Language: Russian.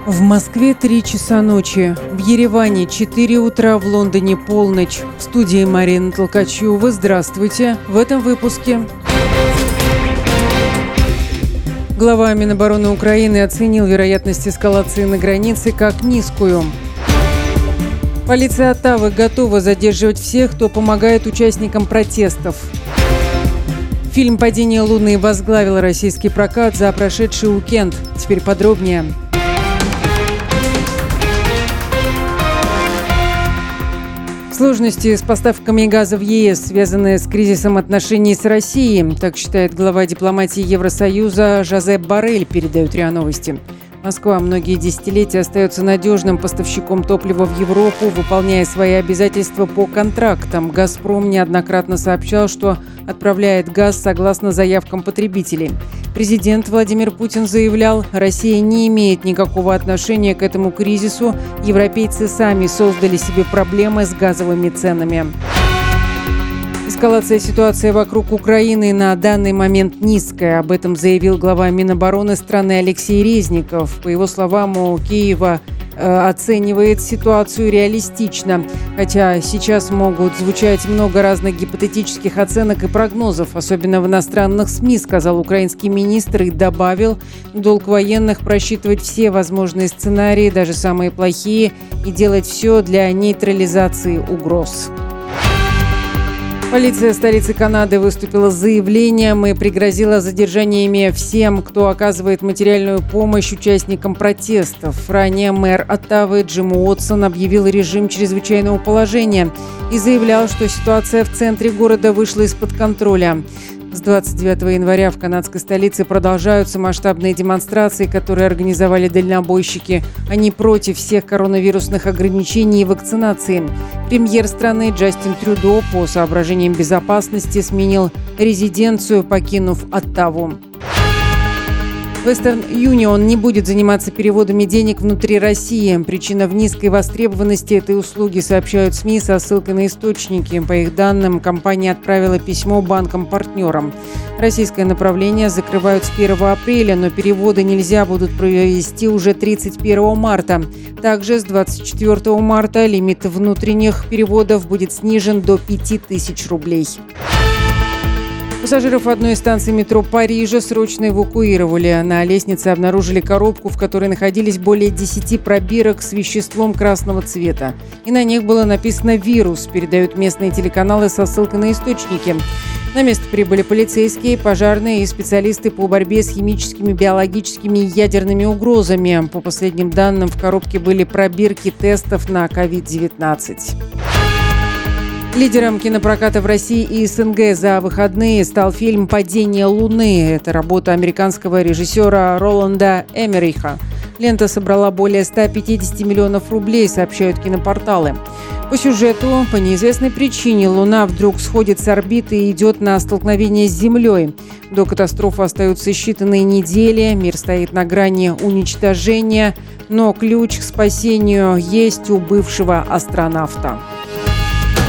В Москве 3 часа ночи, в Ереване 4 утра, в Лондоне полночь. В студии Марина Толкачева. Здравствуйте. В этом выпуске. Глава Минобороны Украины оценил вероятность эскалации на границе как низкую. Полиция Оттавы готова задерживать всех, кто помогает участникам протестов. Фильм «Падение Луны» возглавил российский прокат за прошедший уикенд. Теперь подробнее. Сложности с поставками газа в ЕС, связанные с кризисом отношений с Россией, так считает глава дипломатии Евросоюза Жозеп Боррель, передают РИА Новости. Москва многие десятилетия остается надежным поставщиком топлива в Европу, выполняя свои обязательства по контрактам. «Газпром» неоднократно сообщал, что отправляет газ согласно заявкам потребителей. Президент Владимир Путин заявлял, Россия не имеет никакого отношения к этому кризису. Европейцы сами создали себе проблемы с газовыми ценами. Эскалация ситуации вокруг Украины на данный момент низкая. Об этом заявил глава Минобороны страны Алексей Резников. По его словам, у Киева оценивает ситуацию реалистично. Хотя сейчас могут звучать много разных гипотетических оценок и прогнозов, особенно в иностранных СМИ, сказал украинский министр и добавил, долг военных просчитывать все возможные сценарии, даже самые плохие, и делать все для нейтрализации угроз. Полиция столицы Канады выступила с заявлением и пригрозила задержаниями всем, кто оказывает материальную помощь участникам протестов. Ранее мэр Оттавы Джим Уотсон объявил режим чрезвычайного положения и заявлял, что ситуация в центре города вышла из-под контроля. С 29 января в канадской столице продолжаются масштабные демонстрации, которые организовали дальнобойщики. Они против всех коронавирусных ограничений и вакцинации. Премьер страны Джастин Трюдо по соображениям безопасности сменил резиденцию, покинув Оттаву. Western Union не будет заниматься переводами денег внутри России. Причина в низкой востребованности этой услуги, сообщают СМИ со ссылкой на источники. По их данным, компания отправила письмо банкам-партнерам. Российское направление закрывают с 1 апреля, но переводы нельзя будут провести уже 31 марта. Также с 24 марта лимит внутренних переводов будет снижен до 5000 рублей. Пассажиров одной из станций метро Парижа срочно эвакуировали. На лестнице обнаружили коробку, в которой находились более 10 пробирок с веществом красного цвета. И на них было написано «вирус», передают местные телеканалы со ссылкой на источники. На место прибыли полицейские, пожарные и специалисты по борьбе с химическими, биологическими и ядерными угрозами. По последним данным, в коробке были пробирки тестов на COVID-19. Лидером кинопроката в России и СНГ за выходные стал фильм «Падение Луны». Это работа американского режиссера Роланда Эммериха. Лента собрала более 150 миллионов рублей, сообщают кинопорталы. По сюжету, по неизвестной причине, Луна вдруг сходит с орбиты и идет на столкновение с Землей. До катастрофы остаются считанные недели, мир стоит на грани уничтожения, но ключ к спасению есть у бывшего астронавта.